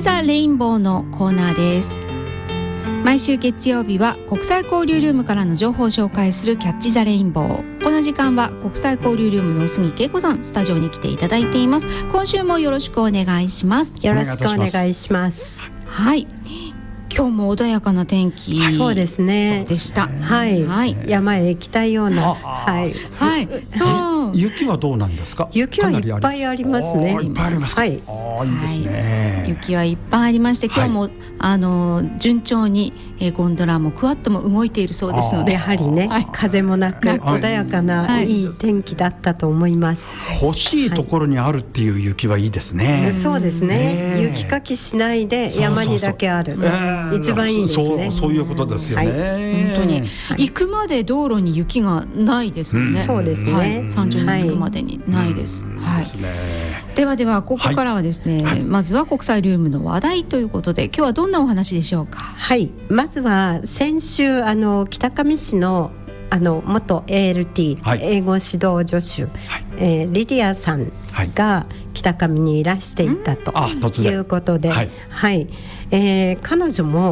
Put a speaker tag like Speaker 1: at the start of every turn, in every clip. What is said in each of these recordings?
Speaker 1: ザレインボーのコーナーです。毎週月曜日は国際交流ルームからの情報を紹介するキャッチザレインボー。この時間は国際交流ルームの宇杉恵子さん、スタジオに来ていただいています。今週もよろしくお願いします。
Speaker 2: よろしくお願いします。
Speaker 1: はい、今日も穏やかな天気、
Speaker 2: そうですね、
Speaker 1: でした。
Speaker 2: はい、はい、山へ行きたいような、はい、
Speaker 1: はい、そう
Speaker 3: 雪はどうなんですか？
Speaker 2: 雪はいっぱいありますね。
Speaker 3: いっぱいありますか？はい、いいですね、
Speaker 1: 雪はいっぱいありまして、今日も、順調に、ゴンドラもクワッとも動いているそうですので、
Speaker 2: やはりね、風もなく穏やかな、いい天気だったと思います。
Speaker 3: 欲しいところにあるっていう雪はいいですね。
Speaker 2: そうですね、雪かきしないで山にだけある、一番いいですね。
Speaker 3: そういうことですよね。
Speaker 1: 本当に、行くまで道路に雪がないですもんね。
Speaker 2: そうですね、
Speaker 1: 山頂に着くまでにないです。ではここからはですね、まずは国際ルームの話題ということで、今日はどんなお話でしょうか？
Speaker 2: はい、まずは先週北上市の元 ALT、英語指導助手、リディアさんが北上にいらしていたということで、彼女も、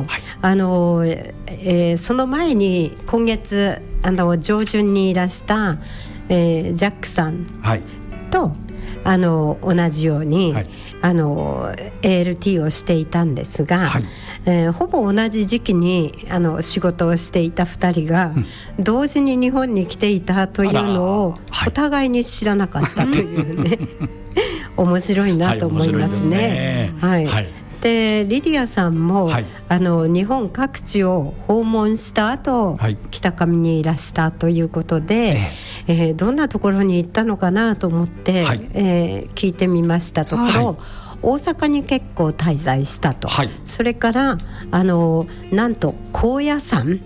Speaker 2: その前に今月上旬にいらした、ジャックさんと、同じように、ALT をしていたんですが、ほぼ同じ時期に仕事をしていた2人が、同時に日本に来ていたというのをお互いに知らなかったというね面白いなと思いますね。でリディアさんも、日本各地を訪問した後、北上にいらしたということで、どんなところに行ったのかなと思って、聞いてみましたところ、大阪に結構滞在したと、それからなんと高野山、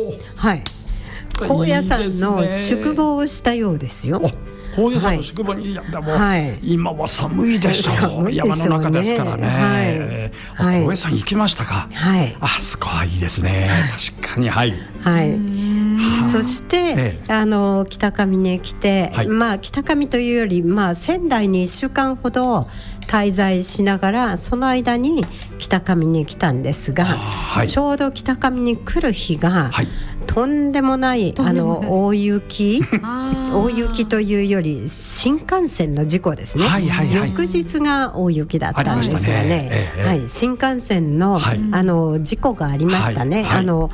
Speaker 2: 高野山の宿坊をしたようですよ。
Speaker 3: 高野山の宿坊に、でも、今は寒いでしょう、山の中ですからね。高野山行きましたか？あそこはいいですね、確かに。
Speaker 2: そして、北上に来て、北上というより、仙台に1週間ほど滞在しながら、その間に北上に来たんですが、ちょうど北上に来る日が、とんでもない大雪大雪というより新幹線の事故ですね。翌日が大雪だったんですよね。新幹線の、事故がありましたね。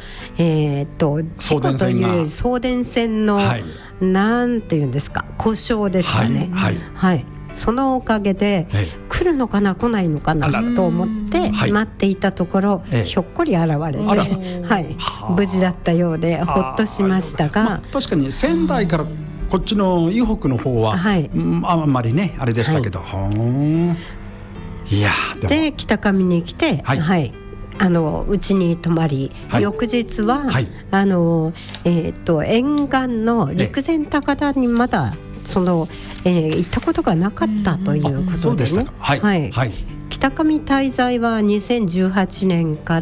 Speaker 2: 事故という送電線の、なんていうんですか、故障でしたね。そのおかげで、来るのかな来ないのかなと思って待っていたところ、ひょっこり現れて、無事だったようでほっとしましたが、
Speaker 3: 確かに仙台からこっちの以北の方は、あんまりねあれでしたけど、いや
Speaker 2: で北上に来て、うちに泊まり、翌日は、沿岸の陸前高田にまだ行ったことがなかったということでね。北上滞在は2018年から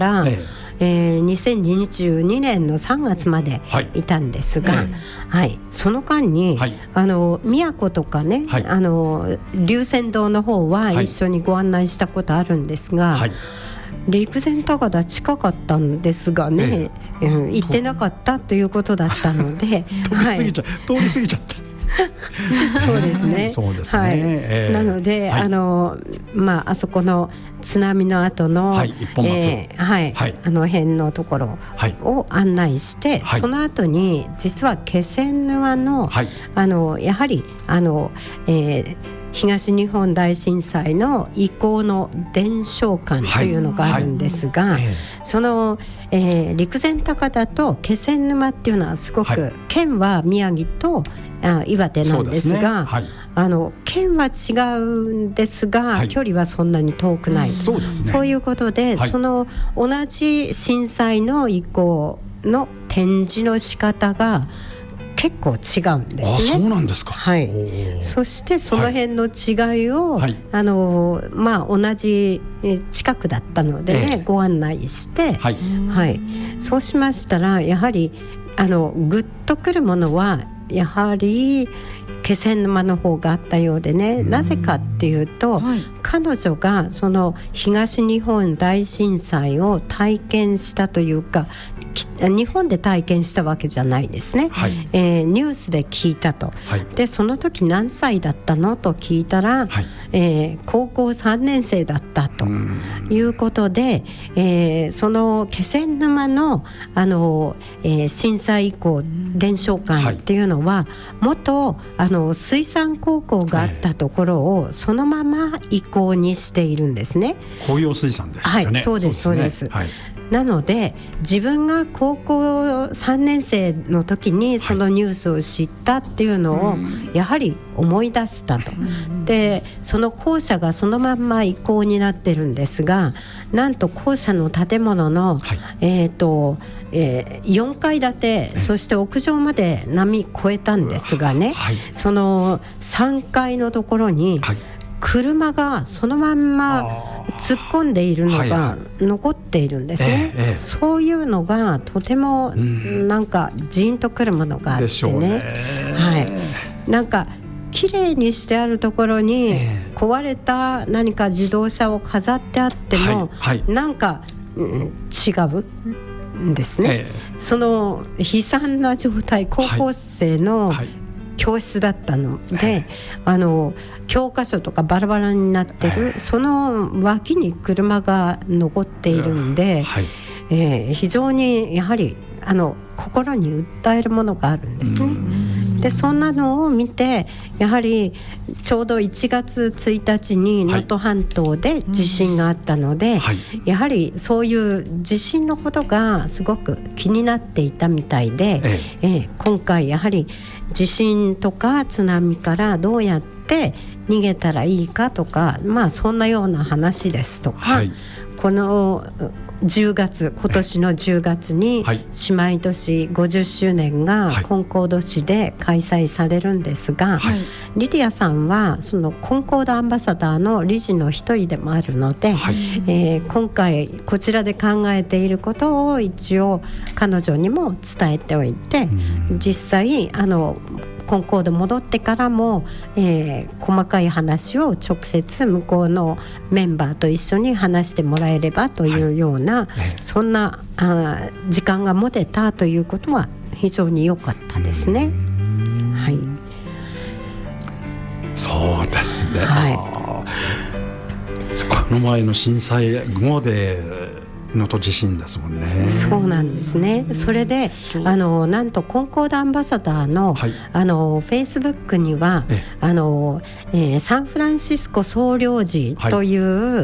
Speaker 2: 、2022年の3月までいたんですが、その間に、宮古とかね、龍泉洞の方は一緒にご案内したことあるんですが、陸前高田近かったんですがね、行ってなかったということだったので
Speaker 3: 通り過ぎちゃった
Speaker 2: そうですね。なので、あそこの津波の後の、辺のところを案内して、その後に実は気仙沼の、やはり東日本大震災の遺構の伝承館というのがあるんですが、その、陸前高田と気仙沼っていうのはすごく、県は宮城と岩手なんですが、県は違うんですが、距離はそんなに遠くない、そういうことで、その同じ震災の遺構の展示の仕方が結構違うんですね。
Speaker 3: そうなんですか。
Speaker 2: そしてその辺の違いを、同じ近くだったので、ご案内して、そうしましたら、やはりグッとくるものはやはり気仙沼の方があったようでね、なぜかっていうと、彼女がその東日本大震災を体験したというか、日本で体験したわけじゃないですね、ニュースで聞いたと、でその時何歳だったのと聞いたら、高校3年生だったということで、その気仙沼の、震災以降伝承館っていうのは、元水産高校があったところをそのまま移行にしているんですね。
Speaker 3: 紅葉水産ですよね。
Speaker 2: そうですそうです。なので自分が高校3年生の時にそのニュースを知ったっていうのをやはり思い出したと。でその校舎がそのまんま移行になってるんですが、なんと校舎の建物の、4階建て、そして屋上まで波越えたんですがね、その3階のところに車がそのまんま突っ込んでいるのが残っているんですね、そういうのがとてもなんかジーンとくるものがあってね、なんか綺麗にしてあるところに壊れた何か自動車を飾ってあっても、なんか、違うんですね、その悲惨な状態、高校生の教室だったので、教科書とかバラバラになってる、その脇に車が残っているんで、非常にやはり心に訴えるものがあるんですね。でそんなのを見て、やはりちょうど1月1日に能登半島で地震があったので、やはりそういう地震のことがすごく気になっていたみたいで、今回やはり地震とか津波からどうやって逃げたらいいかとか、そんなような話ですとか、この10月、今年の10月に姉妹都市50周年がコンコード市で開催されるんですが、リディアさんはそのコンコードアンバサダーの理事の一人でもあるので、今回こちらで考えていることを一応彼女にも伝えておいて、実際コンコード戻ってからも、細かい話を直接向こうのメンバーと一緒に話してもらえればというような、そんな時間が持てたということは非常に良かったですね。
Speaker 3: そうですね、この前の震災後で能登地震ですもんね。
Speaker 2: そうなんですね。それでなんとコンコードアンバサダーの、フェイスブックにはサンフランシスコ総領事という、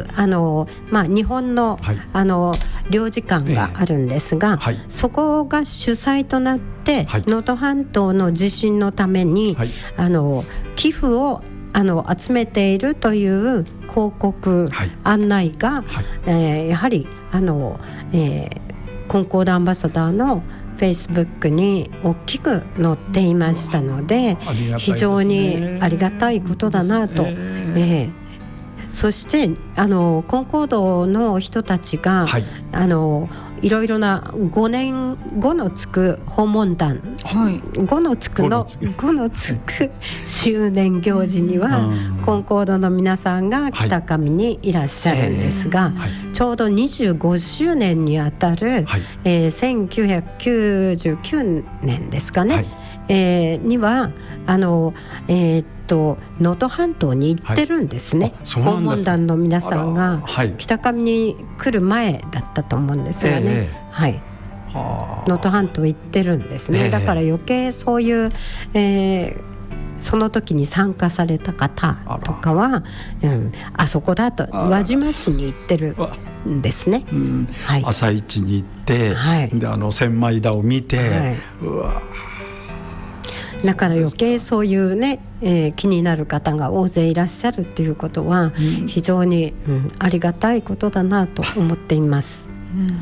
Speaker 2: 日本の、領事館があるんですが、そこが主催となって能登半島の地震のために、寄付を集めているという広告、案内が、やはりコンコードアンバサダーのフェイスブックに大きく載っていましたので、非常にありがたいことだなと、そしてコンコードの人たちが、いろいろな5年5のつく訪問団、5のつく周年行事には、コンコードの皆さんが北上にいらっしゃるんですが、ちょうど25周年にあたる、1999年ですかね、には能登半島に行ってるんですね。訪問団の皆さんが北上に来る前だったと思うんですよね。能登半島行ってるんですね。だから余計そういう、その時に参加された方とかは、あそこだと輪島市に行ってるんですね。
Speaker 3: 朝市に行って、で千枚田を見て、うわ、
Speaker 2: だから余計そういうね、気になる方が大勢いらっしゃるっていうことは、非常に、ありがたいことだなと思っています。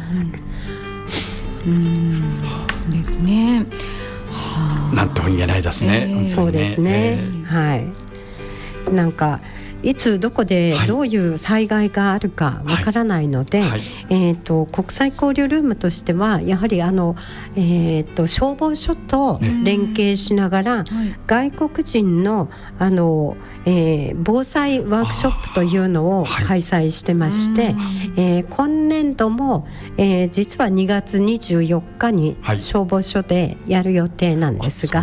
Speaker 1: ですね。
Speaker 3: なんとも言えないですね。
Speaker 2: そうですね。なんかいつどこでどういう災害があるかわからないので、国際交流ルームとしてはやはり消防署と連携しながら、外国人の防災ワークショップというのを開催してまして、今年度も、実は2月24日に消防署でやる予定なんですが、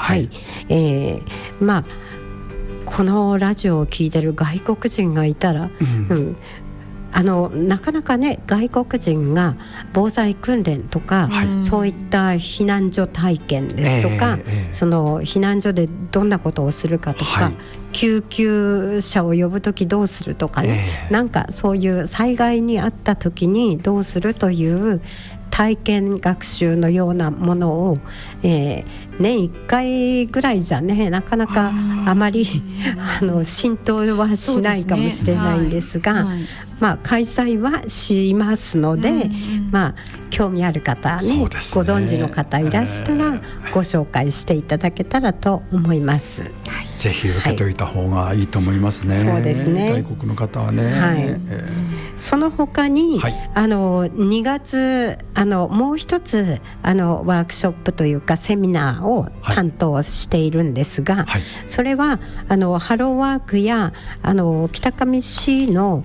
Speaker 2: このラジオを聞いてる外国人がいたら、なかなかね、外国人が防災訓練とか、そういった避難所体験ですとか、その避難所でどんなことをするかとか、救急車を呼ぶときどうするとかね、なんかそういう災害にあったときにどうするという体験学習のようなものを、年1回ぐらいじゃね、なかなかあまり浸透はしないかもしれないんですが、開催はしますので、興味ある方に、ご存知の方いらしたらご紹介していただけたらと思います。
Speaker 3: ぜひ受けといた方がいいと思いますね。
Speaker 2: そうですね。
Speaker 3: 外国の方はね。
Speaker 2: その他に、2月もう一つワークショップというかセミナーを担当しているんですが、それはハローワークや北上市の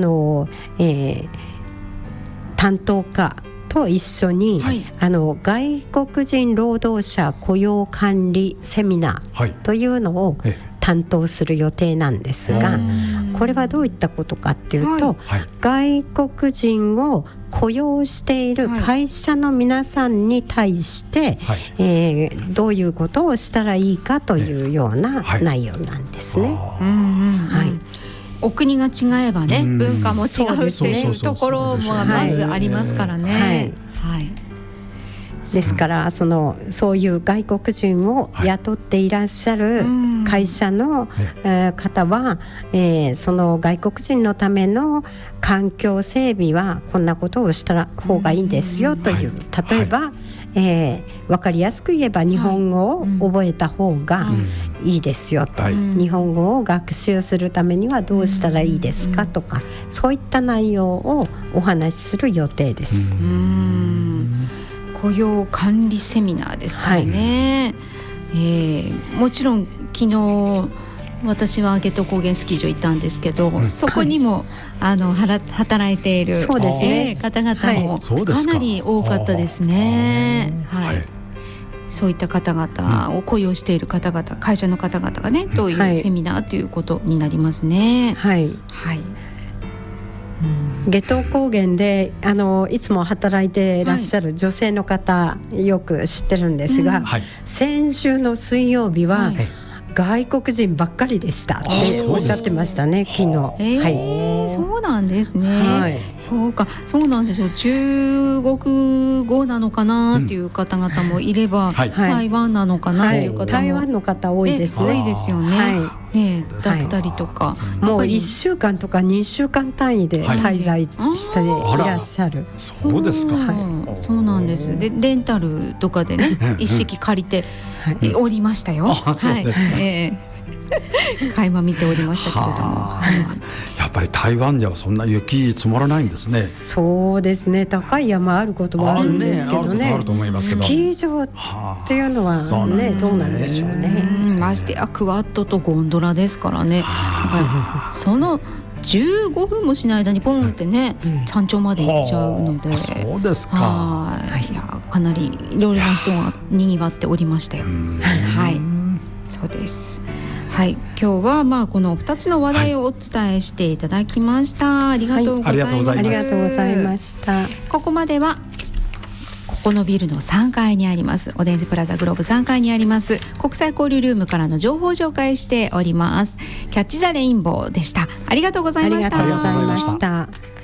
Speaker 2: 担当課と一緒に、外国人労働者雇用管理セミナーというのを担当する予定なんですが、これはどういったことかっていうと、外国人を雇用している会社の皆さんに対して、どういうことをしたらいいかというような内容なんですね。
Speaker 1: お国が違えばね、文化も違うっていうところもまずありますからね。ですからそういう外国人を雇っていらっしゃる会社の方は、その外国人のための環境整備はこんなことをした方がいいんですよという、例えば、分かりやすく言えば日本語を覚えた方がいいですよと、日本語を学習するためにはどうしたらいいですかとか、そういった内容をお話しする予定です。雇用管理セミナーですからね。もちろん昨日私は夏油高原スキー場行ったんですけど、そこにも働いている、方々もかなり多かったですね。そういった方々を雇用している方々、会社の方々がね、どういうセミナーということになりますね。
Speaker 2: 夏油高原でいつも働いていらっしゃる女性の方、よく知ってるんですが、先週の水曜日は、外国人ばっかりでしたっておっしゃってましたね、昨日。
Speaker 1: そうなんですね。そうなんですよ。中国語なのかなっていう方々もいれば、台湾なのかなっていう方も、
Speaker 2: 台湾の方多いですね。
Speaker 1: 多いですよね。だったりとか、
Speaker 2: もう1週間とか2週間単位で滞在していらっしゃる。
Speaker 3: そうですか。
Speaker 1: そうなんです。でレンタルとかでね、一式借りておりましたよ。垣間見ておりましたけれども、
Speaker 3: やっぱり台湾ではそんな雪積もらないんですね。
Speaker 2: そうですね。高い山あることはあるんですけどね、スキー場っていうのはね、どうなんでしょうね。
Speaker 1: ましてやクワッドとゴンドラですからね。その15分もしない間にポンってね、山頂まで行っちゃうので、
Speaker 3: そうですか。
Speaker 1: いや、かなりいろいろな人がにぎわっておりましたよ。そうです。今日はこの2つの話題をお伝えしていただきました。ありがとうございます。
Speaker 2: ありがとうございました。
Speaker 1: ここまではここのビルの3階にありますオデンズプラザグローブ3階にあります国際交流ルームからの情報を紹介しております。キャッチザレインボーでした。ありがとうございました。
Speaker 2: ありがとうございました。